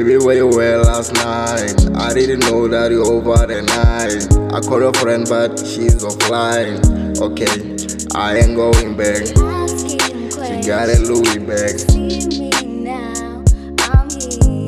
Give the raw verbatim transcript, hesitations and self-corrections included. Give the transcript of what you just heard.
Baby, where you were last night? I didn't know that you over the night. I called a friend, but she's offline. Okay, I ain't going back. She got a Louis bag. See me now, I'm here.